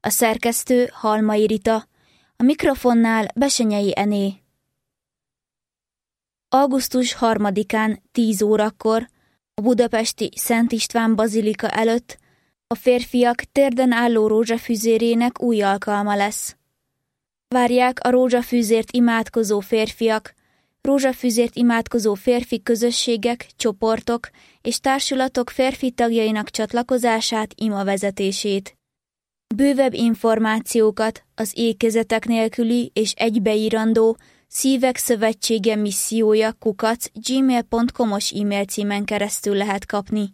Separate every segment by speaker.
Speaker 1: A szerkesztő Halmai Rita, a mikrofonnál Besenyei Ené. Augusztus 3-án 10 órakor a budapesti Szent István bazilika előtt a férfiak térden álló rózsafüzérének új alkalma lesz. Várják a rózsafüzért imádkozó férfiak, rózsafüzért imádkozó férfi közösségek, csoportok és társulatok férfi tagjainak csatlakozását, imavezetését. Bővebb információkat az ékezetek nélküli és egybeírandó Szívek Szövetsége missziója @gmail.com-os e-mail címen keresztül lehet kapni.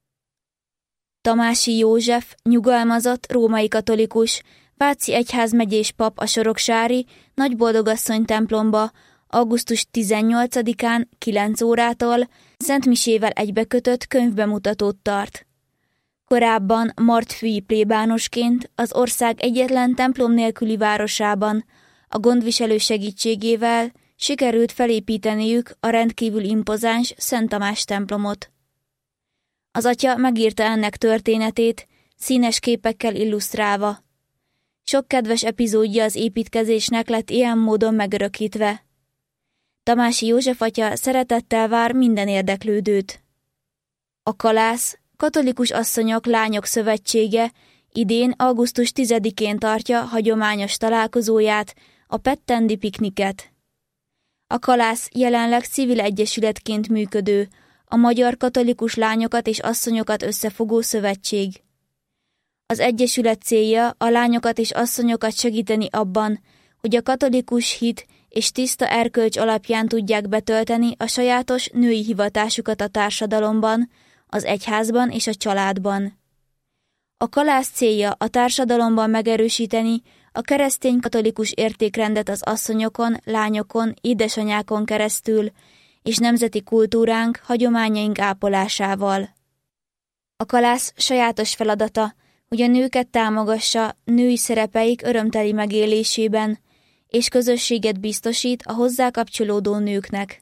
Speaker 1: Tamási József, nyugalmazott római katolikus, Váci egyházmegyés pap a soroksári Nagyboldogasszony templomba augusztus 18-án 9 órától szentmisével egybekötött könyvbemutatót tart. Korábban martfülyi plébánosként az ország egyetlen templom nélküli városában a gondviselő segítségével sikerült felépíteniük a rendkívül impozáns Szent Tamás templomot. Az atya megírta ennek történetét, színes képekkel illusztrálva. Sok kedves epizódja az építkezésnek lett ilyen módon megörökítve. Tamási József atya szeretettel vár minden érdeklődőt. A Kalász, Katolikus Asszonyok Lányok Szövetsége idén augusztus 10-én tartja hagyományos találkozóját, a Pettendi pikniket. A Kalász jelenleg civil egyesületként működő, a Magyar Katolikus Lányokat és Asszonyokat összefogó szövetség. Az egyesület célja a lányokat és asszonyokat segíteni abban, hogy a katolikus hit és tiszta erkölcs alapján tudják betölteni a sajátos női hivatásukat a társadalomban, az egyházban és a családban. A Kalász célja a társadalomban megerősíteni a keresztény katolikus értékrendet az asszonyokon, lányokon, édesanyákon keresztül, és nemzeti kultúránk, hagyományaink ápolásával. A Kalász sajátos feladata, hogy a nőket támogassa női szerepeik örömteli megélésében, és közösséget biztosít a hozzá kapcsolódó nőknek.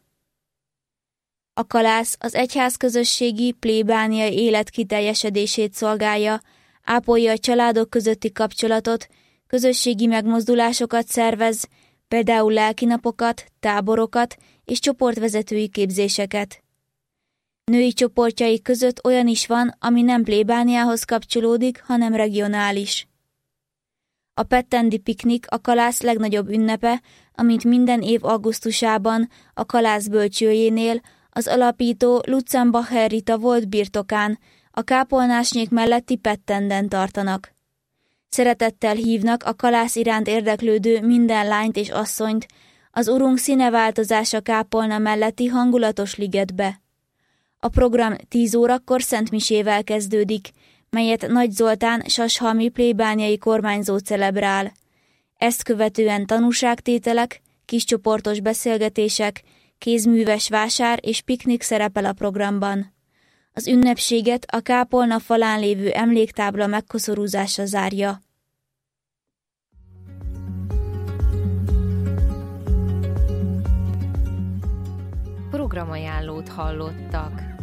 Speaker 1: A Kalász az egyházközösségi plébániai élet kiteljesedését szolgálja, ápolja a családok közötti kapcsolatot, közösségi megmozdulásokat szervez, például lelkinapokat, táborokat és csoportvezetői képzéseket. Női csoportjai között olyan is van, ami nem plébániához kapcsolódik, hanem regionális. A Pettendi piknik a Kalász legnagyobb ünnepe, amint minden év augusztusában a Kalász bölcsőjénél az alapító Lutzenbacher Rita volt birtokán, a kápolnásnyék melletti Pettenden tartanak. Szeretettel hívnak a Kalász iránt érdeklődő minden lányt és asszonyt az Urunk színeváltozása kápolna melletti hangulatos ligetbe. A program 10 órakor szentmisével kezdődik, melyet Nagy Zoltán sashalmi plébániai kormányzó celebrál. Ezt követően tanúságtételek, kiscsoportos beszélgetések, kézműves vásár és piknik szerepel a programban. Az ünnepséget a kápolna falán lévő emléktábla megkoszorúzása zárja.
Speaker 2: Programajánlót hallottak.